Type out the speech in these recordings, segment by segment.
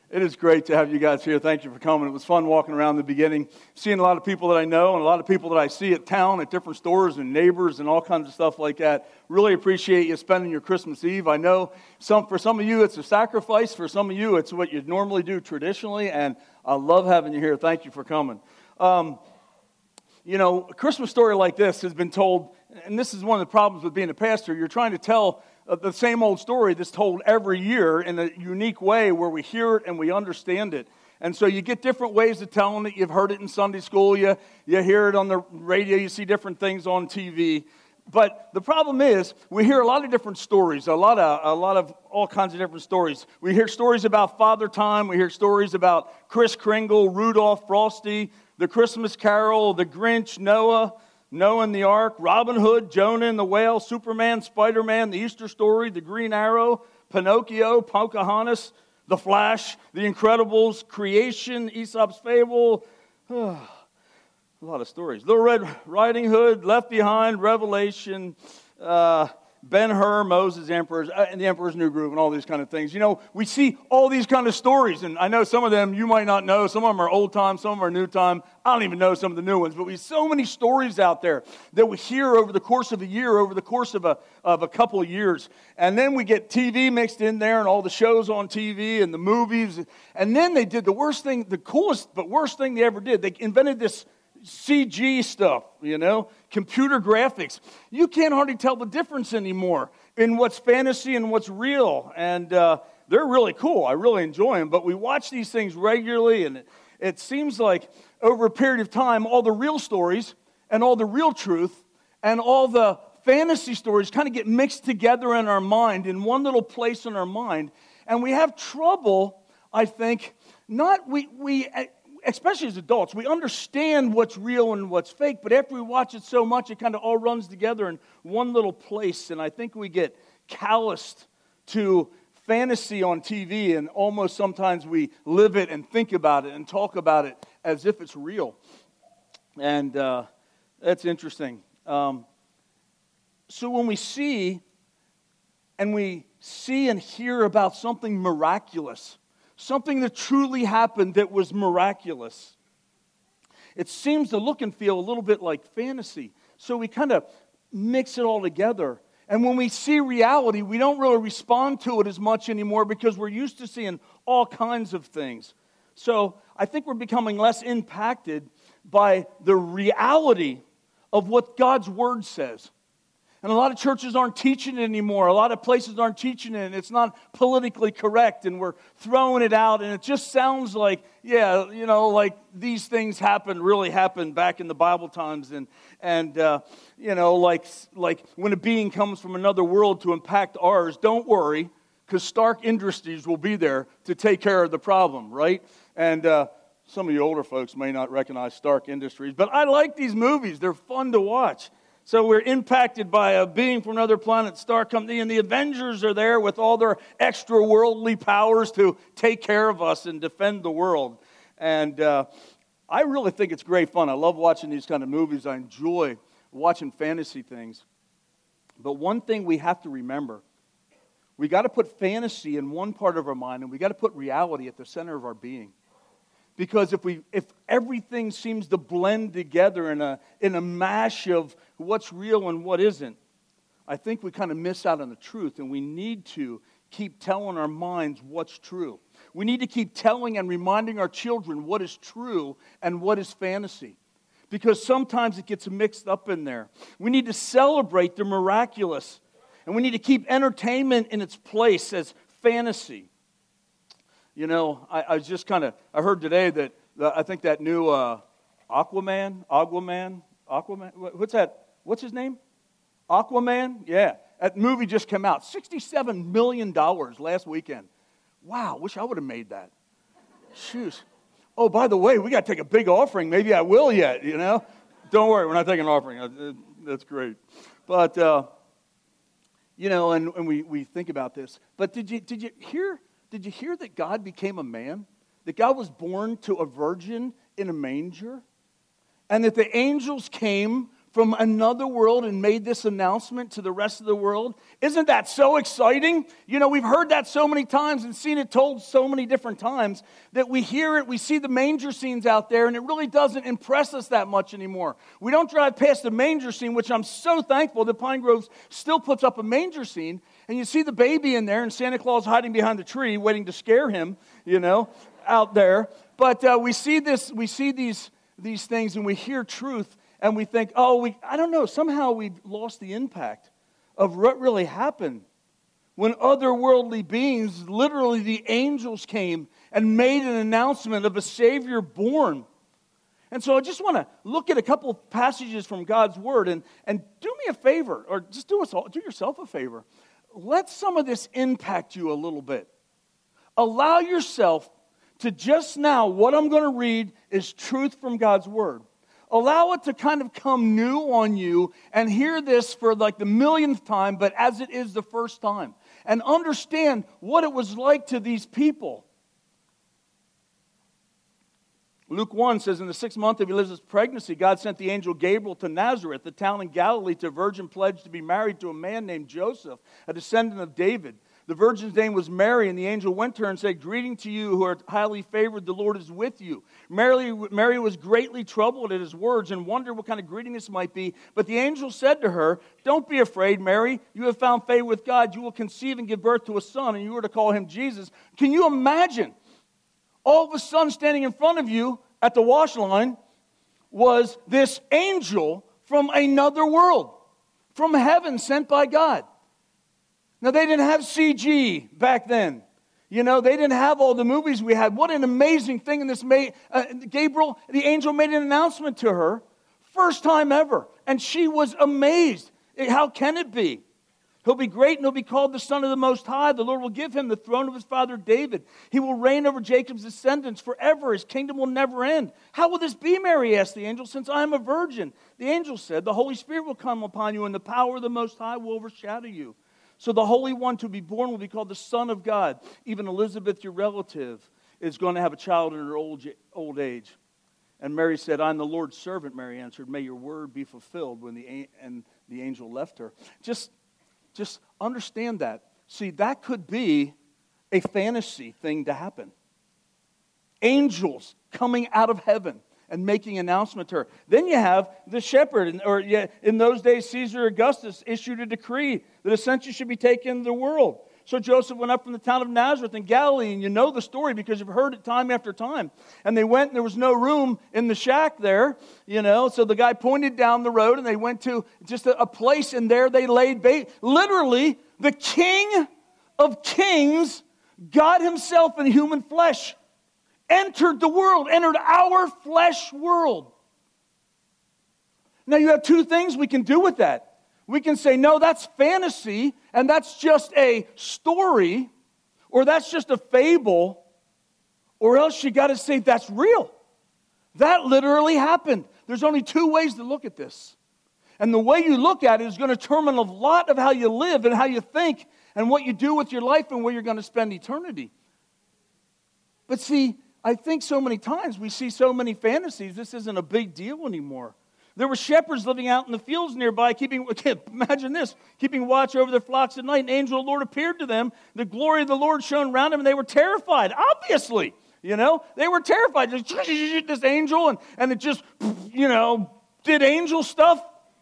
It is great to have you guys here. Thank you for coming. It was fun walking around in the beginning, seeing a lot of people that I know and a lot of people that I see at town, at different stores and neighbors and all kinds of stuff like that. Really appreciate you spending your Christmas Eve. I know for some of you it's a sacrifice. For some of you it's what you normally do traditionally, and I love having you here. Thank you for coming. A Christmas story like this has been told, and this is one of the problems with being a pastor. You're trying to tell the same old story that's told every year in a unique way where we hear it and we understand it. And so you get different ways of telling it. You've heard it in Sunday school. You hear it on the radio. You see different things on TV. But the problem is we hear a lot of different stories, a lot of all kinds of different stories. We hear stories about Father Time. We hear stories about Kris Kringle, Rudolph, Frosty, the Christmas Carol, the Grinch, Noah and the Ark, Robin Hood, Jonah and the Whale, Superman, Spider-Man, the Easter Story, the Green Arrow, Pinocchio, Pocahontas, the Flash, the Incredibles, Creation, Aesop's Fable. A lot of stories. Little Red Riding Hood, Left Behind, Revelation, Ben-Hur, Moses, and the Emperor's New Groove, and all these kind of things. You know, we see all these kind of stories, and I know some of them you might not know. Some of them are old time, some of them are new time. I don't even know some of the new ones, but we have so many stories out there that we hear over the course of a year, over the course of a couple of years. And then we get TV mixed in there and all the shows on TV and the movies. And then they did the worst thing, the coolest but worst thing they ever did. They invented this CG stuff, computer graphics. You can't hardly tell the difference anymore in what's fantasy and what's real. And they're really cool. I really enjoy them. But we watch these things regularly, and it seems like over a period of time, all the real stories and all the real truth and all the fantasy stories kind of get mixed together in our mind, in one little place in our mind. And we have trouble, I think, especially as adults, we understand what's real and what's fake, but after we watch it so much, it kind of all runs together in one little place, and I think we get calloused to fantasy on TV, and almost sometimes we live it and think about it and talk about it as if it's real, and that's interesting. So when we see and hear about something miraculous, something that truly happened that was miraculous, it seems to look and feel a little bit like fantasy. So we kind of mix it all together. And when we see reality, we don't really respond to it as much anymore because we're used to seeing all kinds of things. So I think we're becoming less impacted by the reality of what God's Word says. And a lot of churches aren't teaching it anymore. A lot of places aren't teaching it, and it's not politically correct, and we're throwing it out, and it just sounds like, like these things really happened back in the Bible times, and like when a being comes from another world to impact ours, don't worry, because Stark Industries will be there to take care of the problem, right? And some of you older folks may not recognize Stark Industries, but I like these movies. They're fun to watch. So we're impacted by a being from another planet, Star Company, and the Avengers are there with all their extra worldly powers to take care of us and defend the world. And I really think it's great fun. I love watching these kind of movies. I enjoy watching fantasy things. But one thing we have to remember, we got to put fantasy in one part of our mind, and we got to put reality at the center of our being. Because if everything seems to blend together in a mash of what's real and what isn't, I think we kind of miss out on the truth, and we need to keep telling our minds what's true. We need to keep telling and reminding our children what is true and what is fantasy, because sometimes it gets mixed up in there. We need to celebrate the miraculous, and we need to keep entertainment in its place as fantasy. I just I heard today that I think that new Aquaman, what's that? What's his name? Aquaman? Yeah. That movie just came out. $67 million last weekend. Wow, wish I would have made that. Shoot. Oh, by the way, we got to take a big offering. Maybe I will yet, Don't worry, we're not taking an offering. That's great. But, and we think about this. But did you hear that God became a man? That God was born to a virgin in a manger? And that the angels came from another world and made this announcement to the rest of the world? Isn't that so exciting? You know, we've heard that so many times and seen it told so many different times that we hear it, we see the manger scenes out there, and it really doesn't impress us that much anymore. We don't drive past the manger scene, which I'm so thankful that Pine Grove still puts up a manger scene, and you see the baby in there and Santa Claus hiding behind the tree waiting to scare him, you know, out there. But we see these things and we hear truth. And we think, I don't know, somehow we lost the impact of what really happened when otherworldly beings, literally the angels, came and made an announcement of a Savior born. And so I just want to look at a couple of passages from God's Word and do me a favor, or just do yourself a favor. Let some of this impact you a little bit. Allow yourself to just now, what I'm going to read is truth from God's Word. Allow it to kind of come new on you and hear this for like the millionth time, but as it is the first time. And understand what it was like to these people. Luke 1 says, in the 6th month of Elizabeth's pregnancy, God sent the angel Gabriel to Nazareth, the town in Galilee, to a virgin pledged to be married to a man named Joseph, a descendant of David. The virgin's name was Mary, and the angel went to her and said, "Greeting to you who are highly favored, the Lord is with you." Mary was greatly troubled at his words and wondered what kind of greeting this might be. But the angel said to her, "Don't be afraid, Mary. You have found favor with God. You will conceive and give birth to a son, and you are to call him Jesus." Can you imagine? All of a sudden, standing in front of you at the wash line was this angel from another world, from heaven, sent by God. Now, they didn't have CG back then. You know, they didn't have all the movies we had. What an amazing thing. And this Gabriel, the angel, made an announcement to her. First time ever. And she was amazed. How can it be? He'll be great and he'll be called the Son of the Most High. The Lord will give him the throne of his father David. He will reign over Jacob's descendants forever. His kingdom will never end. "How will this be, Mary?" asked the angel, "since I am a virgin?" The angel said, "The Holy Spirit will come upon you and the power of the Most High will overshadow you. So the Holy One to be born will be called the Son of God. Even Elizabeth, your relative, is going to have a child in her old age." And Mary said, "I'm the Lord's servant," Mary answered. "May your word be fulfilled." And the angel left her. Just understand that. See, that could be a fantasy thing to happen. Angels coming out of heaven and making an announcement to her. Then you have the shepherd, in those days, Caesar Augustus issued a decree that a census should be taken in the world. So Joseph went up from the town of Nazareth in Galilee, and you know the story because you've heard it time after time. And they went, and there was no room in the shack there, you know. So the guy pointed down the road, and they went to just a place, and there they laid literally, the King of Kings, God himself in human flesh, entered the world, entered our flesh world. Now you have two things we can do with that. We can say, no, that's fantasy, and that's just a story, or that's just a fable, or else you got to say that's real. That literally happened. There's only two ways to look at this. And the way you look at it is going to determine a lot of how you live and how you think and what you do with your life and where you're going to spend eternity. But see, I think so many times we see so many fantasies, this isn't a big deal anymore. There were shepherds living out in the fields nearby, imagine this, keeping watch over their flocks at night. An angel of the Lord appeared to them. The glory of the Lord shone around them, and they were terrified. Obviously, you know, they were terrified. This angel, and it just, you know, did angel stuff.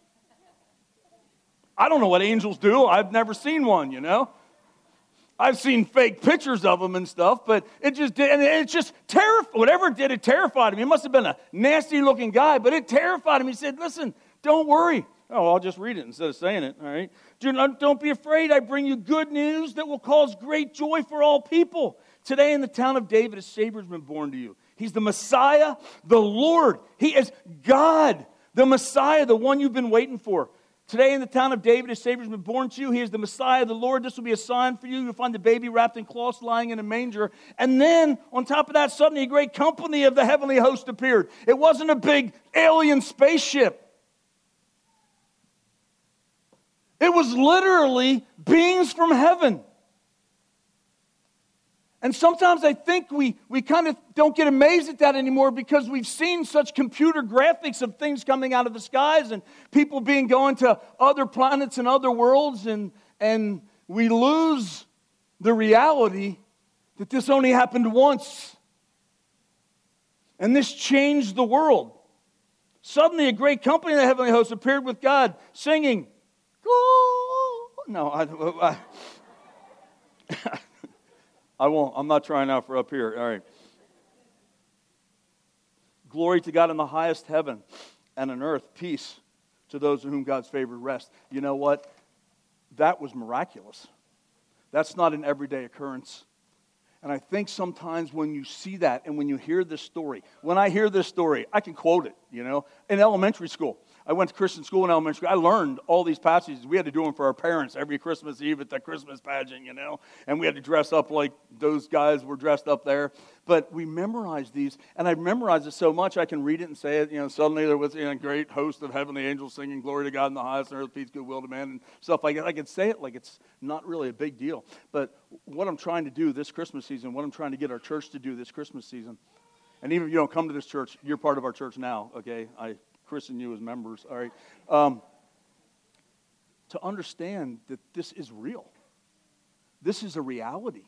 I don't know what angels do. I've never seen one, you know. I've seen fake pictures of them and stuff, but it just did, and it just terrified. Whatever it did, it terrified him. He must have been a nasty-looking guy, but it terrified him. He said, "Listen, don't worry." Oh, I'll just read it instead of saying it. All right. "Don't be afraid. I bring you good news that will cause great joy for all people. Today in the town of David, a Savior has been born to you. He's the Messiah, the Lord. He is God, the Messiah, the one you've been waiting for. Today in the town of David, a Savior has been born to you. He is the Messiah, the Lord. This will be a sign for you. You'll find the baby wrapped in cloths lying in a manger." And then, on top of that, suddenly a great company of the heavenly host appeared. It wasn't a big alien spaceship. It was literally beings from heaven. And sometimes I think we kind of don't get amazed at that anymore because we've seen such computer graphics of things coming out of the skies and people being going to other planets and other worlds, and we lose the reality that this only happened once. And this changed the world. Suddenly a great company in the heavenly host appeared with God, singing, I won't. I'm not trying out for up here. All right. Glory to God in the highest heaven, and on earth peace to those in whom God's favor rests. You know what? That was miraculous. That's not an everyday occurrence. And I think sometimes when you see that and when you hear this story, when I hear this story, I can quote it, In elementary school, I went to Christian school in elementary school. I learned all these passages. We had to do them for our parents every Christmas Eve at the Christmas pageant, And we had to dress up like those guys were dressed up there. But we memorized these, and I memorized it so much I can read it and say it. Suddenly there was a great host of heavenly angels singing, glory to God in the highest, and earth peace, goodwill to man, and stuff like that. I could say it like it's not really a big deal. But what I'm trying to do this Christmas season, what I'm trying to get our church to do this Christmas season, and even if you don't come to this church, you're part of our church now, okay? I christen you as members, all right? To understand that this is real. This is a reality.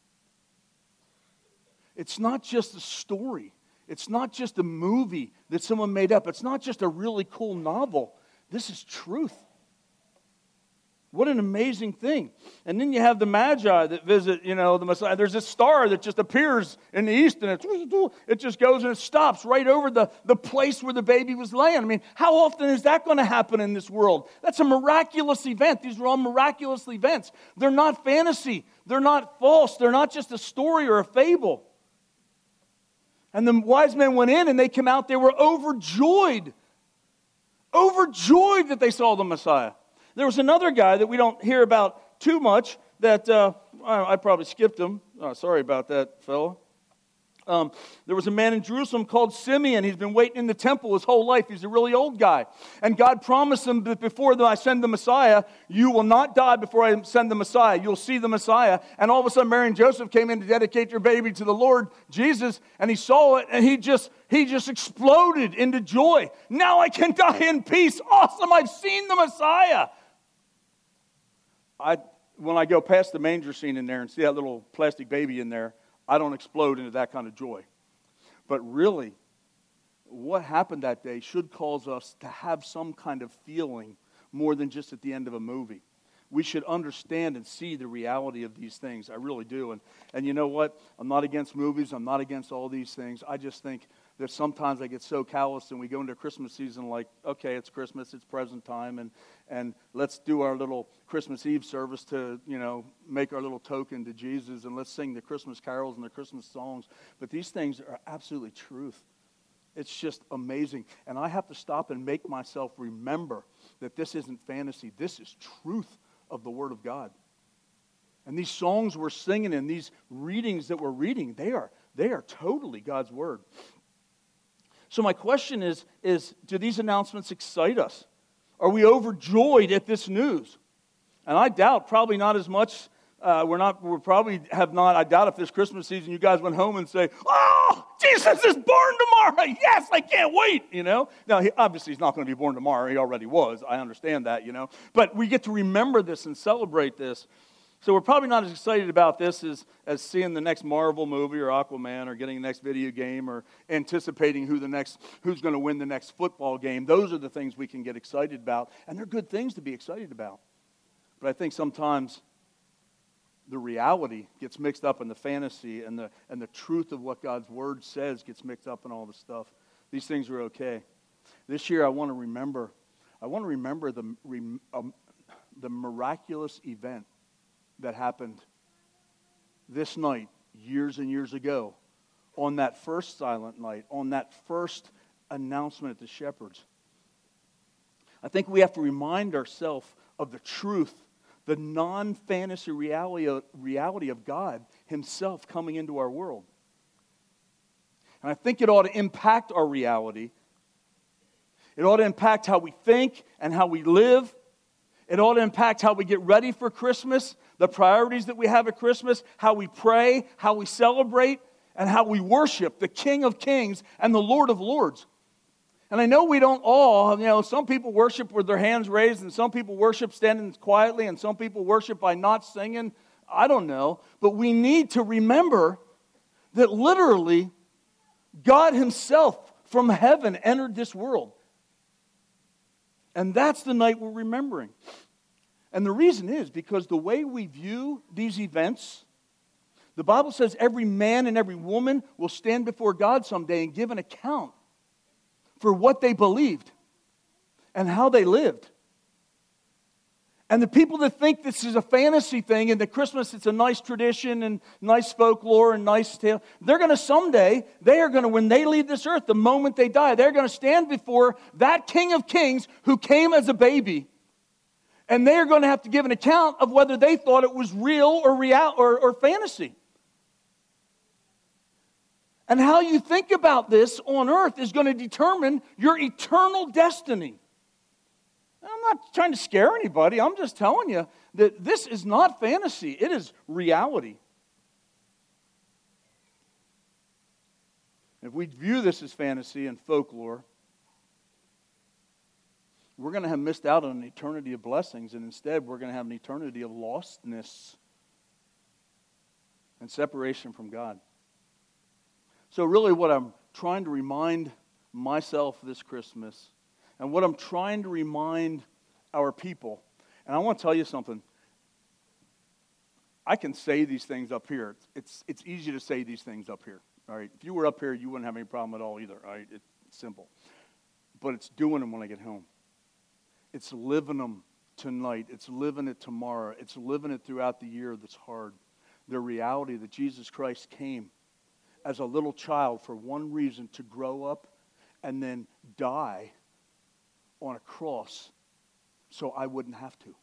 It's not just a story. It's not just a movie that someone made up. It's not just a really cool novel. This is truth. What an amazing thing. And then you have the Magi that visit, the Messiah. There's this star that just appears in the east, and it just goes and it stops right over the place where the baby was laying. I mean, how often is that going to happen in this world? That's a miraculous event. These are all miraculous events. They're not fantasy. They're not false. They're not just a story or a fable. And the wise men went in, and they came out. They were overjoyed that they saw the Messiah. There was another guy that we don't hear about too much that I probably skipped him. Oh, sorry about that, fella. There was a man in Jerusalem called Simeon. He's been waiting in the temple his whole life. He's a really old guy. And God promised him that before I send the Messiah, you will not die before I send the Messiah. You'll see the Messiah. And all of a sudden, Mary and Joseph came in to dedicate their baby to the Lord Jesus, and he saw it, and he just exploded into joy. Now I can die in peace. Awesome, I've seen the Messiah. When I go past the manger scene in there and see that little plastic baby in there, I don't explode into that kind of joy. But really, what happened that day should cause us to have some kind of feeling more than just at the end of a movie. We should understand and see the reality of these things. I really do. And you know what? I'm not against movies. I'm not against all these things. I just think that sometimes I get so callous and we go into Christmas season like, okay, it's Christmas, it's present time, and let's do our little Christmas Eve service to, make our little token to Jesus, and let's sing the Christmas carols and the Christmas songs. But these things are absolutely truth. It's just amazing. And I have to stop and make myself remember that this isn't fantasy. This is truth of the Word of God. And these songs we're singing and these readings that we're reading, they are totally God's Word. So my question is do these announcements excite us? Are we overjoyed at this news? And I doubt, probably not as much. I doubt if this Christmas season you guys went home and say, oh, Jesus is born tomorrow. Yes, I can't wait, Now, obviously he's not going to be born tomorrow. He already was. I understand that, But we get to remember this and celebrate this. So we're probably not as excited about this as seeing the next Marvel movie or Aquaman or getting the next video game or anticipating who's going to win the next football game. Those are the things we can get excited about, and they're good things to be excited about. But I think sometimes the reality gets mixed up in the fantasy, and the truth of what God's Word says gets mixed up in all this stuff. These things are okay. This year I want to remember the miraculous event that happened this night, years and years ago, on that first silent night, on that first announcement at the Shepherds. I think we have to remind ourselves of the truth, the non-fantasy reality of God Himself coming into our world. And I think it ought to impact our reality. It ought to impact how we think and how we live. It ought to impact how we get ready for Christmas, the priorities that we have at Christmas, how we pray, how we celebrate, and how we worship the King of Kings and the Lord of Lords. And I know we don't all, some people worship with their hands raised, and some people worship standing quietly, and some people worship by not singing. I don't know. But we need to remember that literally God Himself from heaven entered this world. And that's the night we're remembering. And the reason is because the way we view these events, the Bible says every man and every woman will stand before God someday and give an account for what they believed and how they lived. And the people that think this is a fantasy thing and that Christmas it's a nice tradition and nice folklore and nice tale, they're going to someday, when they leave this earth, the moment they die, they're going to stand before that King of Kings who came as a baby. And they are going to have to give an account of whether they thought it was real or fantasy. And how you think about this on earth is going to determine your eternal destiny. I'm not trying to scare anybody. I'm just telling you that this is not fantasy. It is reality. If we view this as fantasy and folklore, we're going to have missed out on an eternity of blessings, and instead we're going to have an eternity of lostness and separation from God. So really what I'm trying to remind myself this Christmas, and what I'm trying to remind our people, and I want to tell you something. I can say these things up here. It's easy to say these things up here. All right. If you were up here, you wouldn't have any problem at all either. All right. It's simple. But it's doing them when I get home. It's living them tonight. It's living it tomorrow. It's living it throughout the year that's hard. The reality that Jesus Christ came as a little child for one reason, to grow up and then die on a cross so I wouldn't have to.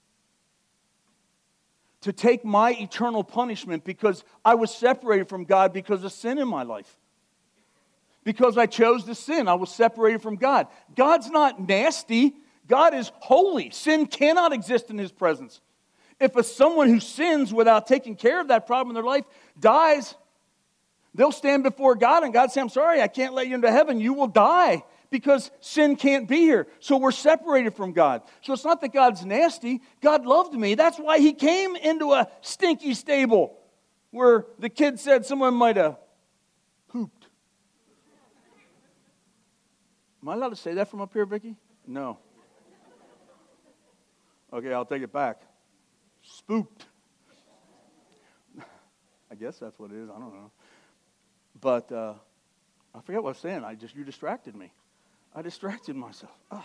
To take my eternal punishment because I was separated from God because of sin in my life. Because I chose to sin, I was separated from God. God's not nasty. God is holy. Sin cannot exist in His presence. If someone who sins without taking care of that problem in their life dies, they'll stand before God and God say, I'm sorry, I can't let you into heaven. You will die because sin can't be here. So we're separated from God. So it's not that God's nasty. God loved me. That's why He came into a stinky stable where the kid said someone might have pooped. Am I allowed to say that from up here, Vicki? No. Okay, I'll take it back. Spooked. I guess that's what it is. I don't know. But I forget what I was saying. You distracted me. I distracted myself. Oh.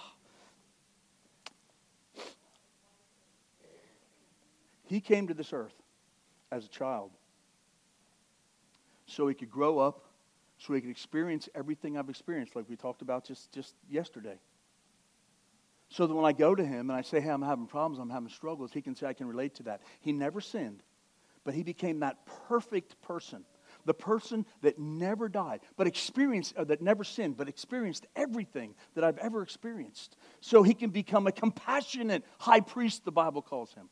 He came to this earth as a child so He could grow up, so He could experience everything I've experienced, like we talked about just yesterday. So that when I go to Him and I say, hey, I'm having problems, I'm having struggles, He can say, I can relate to that. He never sinned, but He became that perfect person. The person that never died, that never sinned, but experienced everything that I've ever experienced. So He can become a compassionate high priest, the Bible calls Him.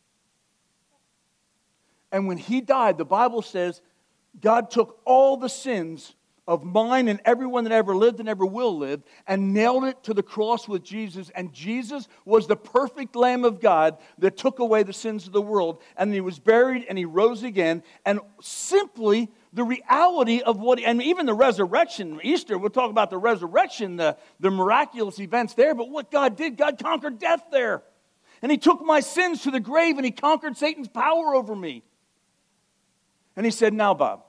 And when He died, the Bible says, God took all the sins of mine and everyone that ever lived and ever will live and nailed it to the cross with Jesus. And Jesus was the perfect Lamb of God that took away the sins of the world. And He was buried and He rose again. And simply the reality of and even the resurrection, Easter, we'll talk about the resurrection, the miraculous events there. But what God did, God conquered death there. And He took my sins to the grave and He conquered Satan's power over me. And He said, now, Bob,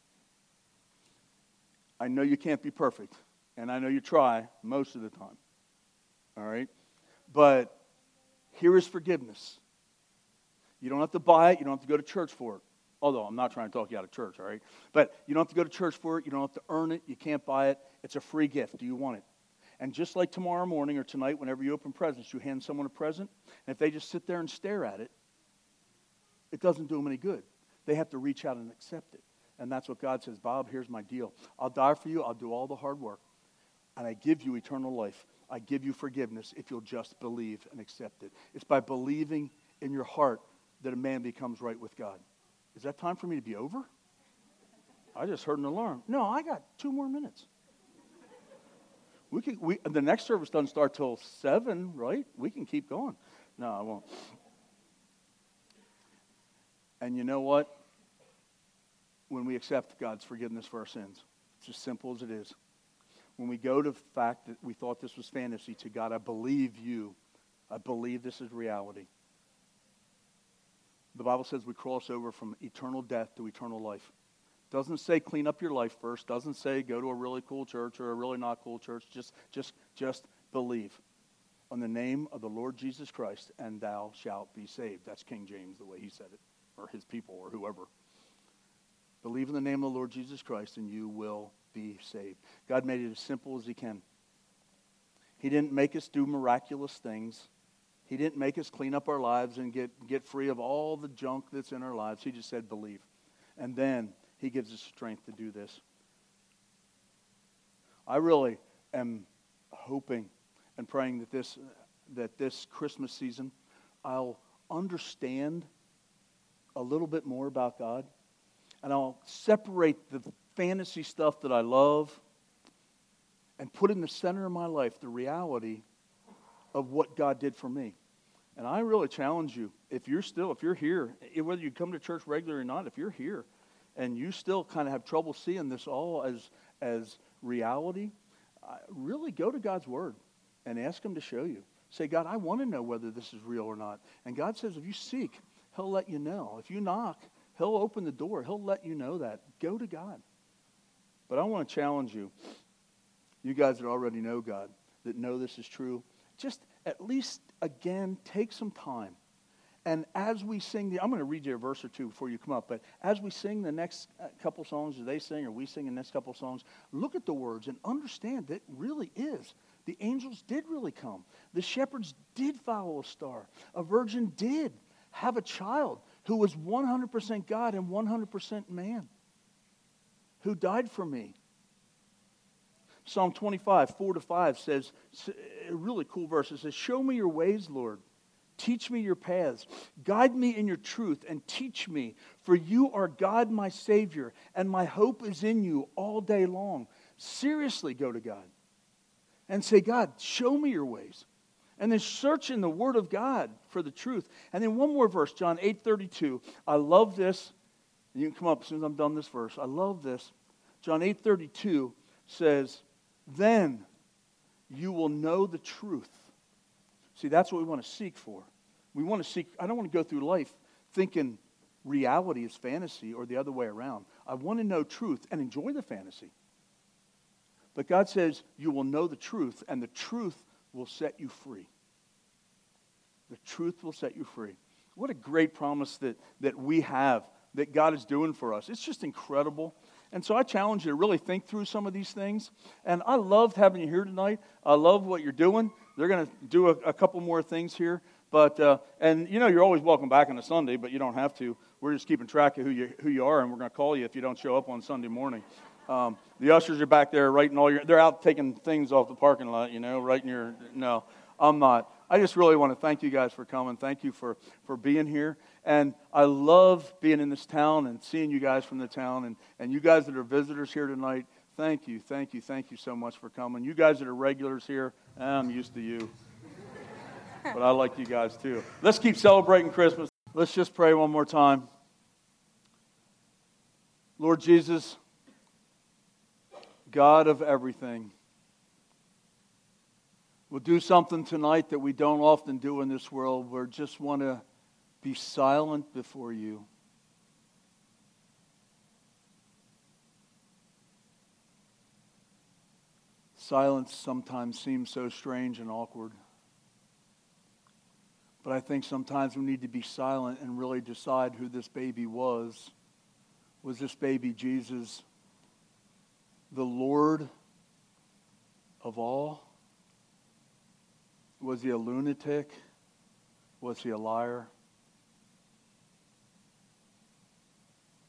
I know you can't be perfect, and I know you try most of the time, all right? But here is forgiveness. You don't have to buy it. You don't have to go to church for it, although I'm not trying to talk you out of church, all right? But you don't have to go to church for it. You don't have to earn it. You can't buy it. It's a free gift. Do you want it? And just like tomorrow morning or tonight, whenever you open presents, you hand someone a present, and if they just sit there and stare at it, it doesn't do them any good. They have to reach out and accept it. And that's what God says, Bob, here's my deal. I'll die for you. I'll do all the hard work. and I give you eternal life. I give you forgiveness if you'll just believe and accept it. It's by believing in your heart that a man becomes right with God. Is that time for me to be over? I just heard an alarm. No, I got 2 more minutes. The next service doesn't start till 7, right? We can keep going. No, I won't. And you know what? When we accept God's forgiveness for our sins, it's as simple as it is. When we go to the fact that we thought this was fantasy to God, I believe you. I believe this is reality. The Bible says we cross over from eternal death to eternal life. Doesn't say clean up your life first. Doesn't say go to a really cool church or a really not cool church. Just believe on the name of the Lord Jesus Christ, and thou shalt be saved. That's King James, the way he said it, or his people, or whoever. Believe in the name of the Lord Jesus Christ, and you will be saved. God made it as simple as he can. He didn't make us do miraculous things. He didn't make us clean up our lives and get free of all the junk that's in our lives. He just said believe. And then he gives us strength to do this. I really am hoping and praying that this Christmas season I'll understand a little bit more about God, and I'll separate the fantasy stuff that I love and put in the center of my life the reality of what God did for me. And I really challenge you, if you're here, whether you come to church regularly or not, if you're here and you still kind of have trouble seeing this all as reality, really go to God's Word and ask him to show you. Say, God, I want to know whether this is real or not. And God says, if you seek, he'll let you know. If you knock, he'll open the door. He'll let you know that. Go to God. But I want to challenge you, you guys that already know God, that know this is true, just at least, again, take some time. And as we sing, I'm going to read you a verse or two before you come up, but as we sing the next couple songs, or they sing, or we sing the next couple songs, look at the words and understand that it really is. The angels did really come. The shepherds did follow a star. A virgin did have a child who was 100% God and 100% man, who died for me. Psalm 25, 4-5 says, a really cool verse. It says, show me your ways, Lord. Teach me your paths. Guide me in your truth and teach me. For you are God, my Savior, and my hope is in you all day long. Seriously, go to God and say, God, show me your ways. And then search in the Word of God for the truth. And then one more verse, John 8:32. I love this. You can come up as soon as I'm done this verse. I love this. John 8:32 says, then you will know the truth. See, that's what we want to seek for. We want to seek, I don't want to go through life thinking reality is fantasy or the other way around. I want to know truth and enjoy the fantasy. But God says you will know the truth, and the truth will set you free. The truth will set you free. What a great promise that we have, that God is doing for us. It's just incredible. And so I challenge you to really think through some of these things. And I loved having you here tonight. I love what you're doing. They're going to do a couple more things here. But and you know, you're always welcome back on a Sunday, but you don't have to. We're just keeping track of who you are, and we're going to call you if you don't show up on Sunday morning. The ushers are back there writing they're out taking things off the parking lot, writing no, I'm not. I just really want to thank you guys for coming. Thank you for being here. And I love being in this town and seeing you guys from the town. And you guys that are visitors here tonight, thank you so much for coming. You guys that are regulars here, I'm used to you. But I like you guys too. Let's keep celebrating Christmas. Let's just pray one more time. Lord Jesus, God of everything, we'll do something tonight that we don't often do in this world. We just want to be silent before you. Silence sometimes seems so strange and awkward. But I think sometimes we need to be silent and really decide who this baby was. Was this baby Jesus the Lord of all? Was he a lunatic? Was he a liar?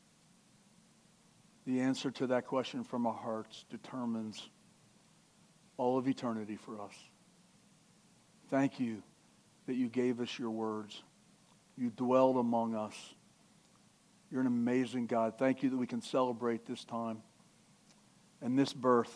The answer to that question from our hearts determines all of eternity for us. Thank you that you gave us your words. You dwelled among us. You're an amazing God. Thank you that we can celebrate this time and this birth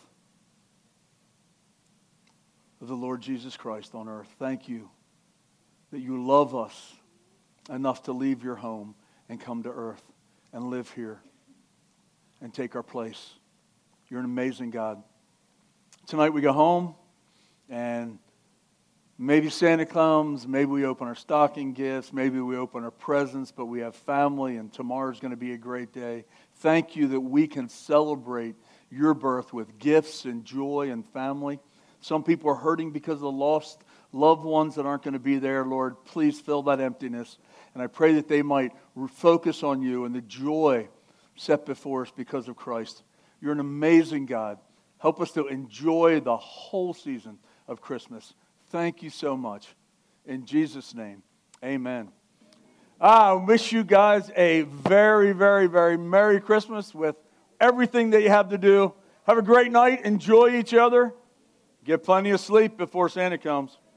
of the Lord Jesus Christ on earth. Thank you that you love us enough to leave your home and come to earth and live here and take our place. You're an amazing God. Tonight we go home and maybe Santa comes, maybe we open our stocking gifts, maybe we open our presents, but we have family and tomorrow's going to be a great day. Thank you that we can celebrate your birth with gifts and joy and family. Some people are hurting because of the lost loved ones that aren't going to be there. Lord, please fill that emptiness. And I pray that they might focus on you and the joy set before us because of Christ. You're an amazing God. Help us to enjoy the whole season of Christmas. Thank you so much. In Jesus' name, amen. I wish you guys a very, very, very Merry Christmas with everything that you have to do. Have a great night. Enjoy each other. Get plenty of sleep before Santa comes.